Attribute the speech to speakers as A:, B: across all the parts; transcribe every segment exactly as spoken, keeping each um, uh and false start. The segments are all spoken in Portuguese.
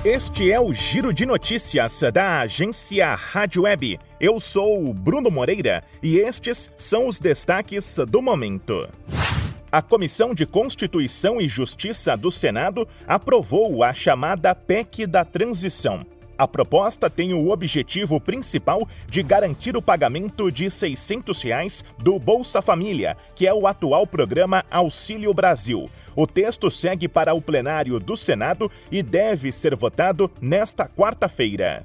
A: Este é o Giro de Notícias da agência Rádio Web. Eu sou o Bruno Moreira e estes são os destaques do momento. A Comissão de Constituição e Justiça do Senado aprovou a chamada P E C da Transição. A proposta tem o objetivo principal de garantir o pagamento de seiscentos reais do Bolsa Família, que é o atual programa Auxílio Brasil. O texto segue para o plenário do Senado e deve ser votado nesta quarta-feira.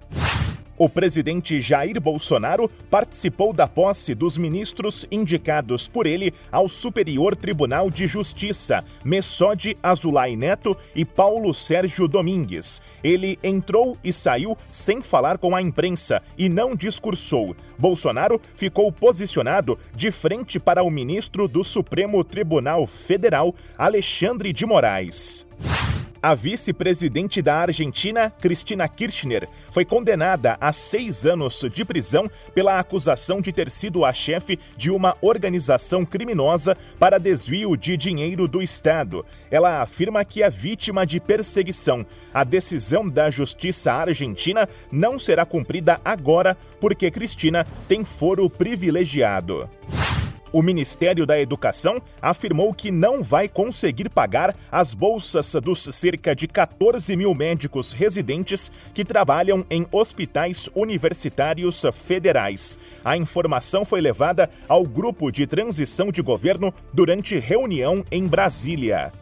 A: O presidente Jair Bolsonaro participou da posse dos ministros indicados por ele ao Superior Tribunal de Justiça, Messode Azulay Neto e Paulo Sérgio Domingues. Ele entrou e saiu sem falar com a imprensa e não discursou. Bolsonaro ficou posicionado de frente para o ministro do Supremo Tribunal Federal, Alexandre de Moraes. A vice-presidente da Argentina, Cristina Kirchner, foi condenada a seis anos de prisão pela acusação de ter sido a chefe de uma organização criminosa para desvio de dinheiro do Estado. Ela afirma que é vítima de perseguição. A decisão da Justiça Argentina não será cumprida agora porque Cristina tem foro privilegiado. O Ministério da Educação afirmou que não vai conseguir pagar as bolsas dos cerca de quatorze mil médicos residentes que trabalham em hospitais universitários federais. A informação foi levada ao grupo de transição de governo durante reunião em Brasília.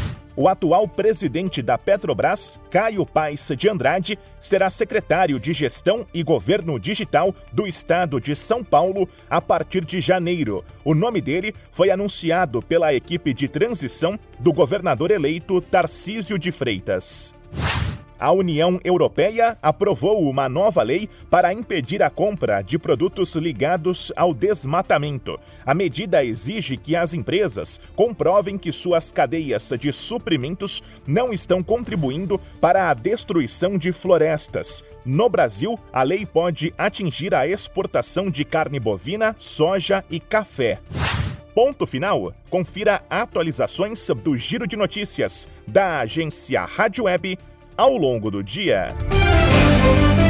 A: O atual presidente da Petrobras, Caio Paes de Andrade, será secretário de Gestão e Governo Digital do Estado de São Paulo a partir de janeiro. O nome dele foi anunciado pela equipe de transição do governador eleito Tarcísio de Freitas. A União Europeia aprovou uma nova lei para impedir a compra de produtos ligados ao desmatamento. A medida exige que as empresas comprovem que suas cadeias de suprimentos não estão contribuindo para a destruição de florestas. No Brasil, a lei pode atingir a exportação de carne bovina, soja e café. Ponto final. Confira atualizações do Giro de Notícias da agência Rádio Web ao longo do dia.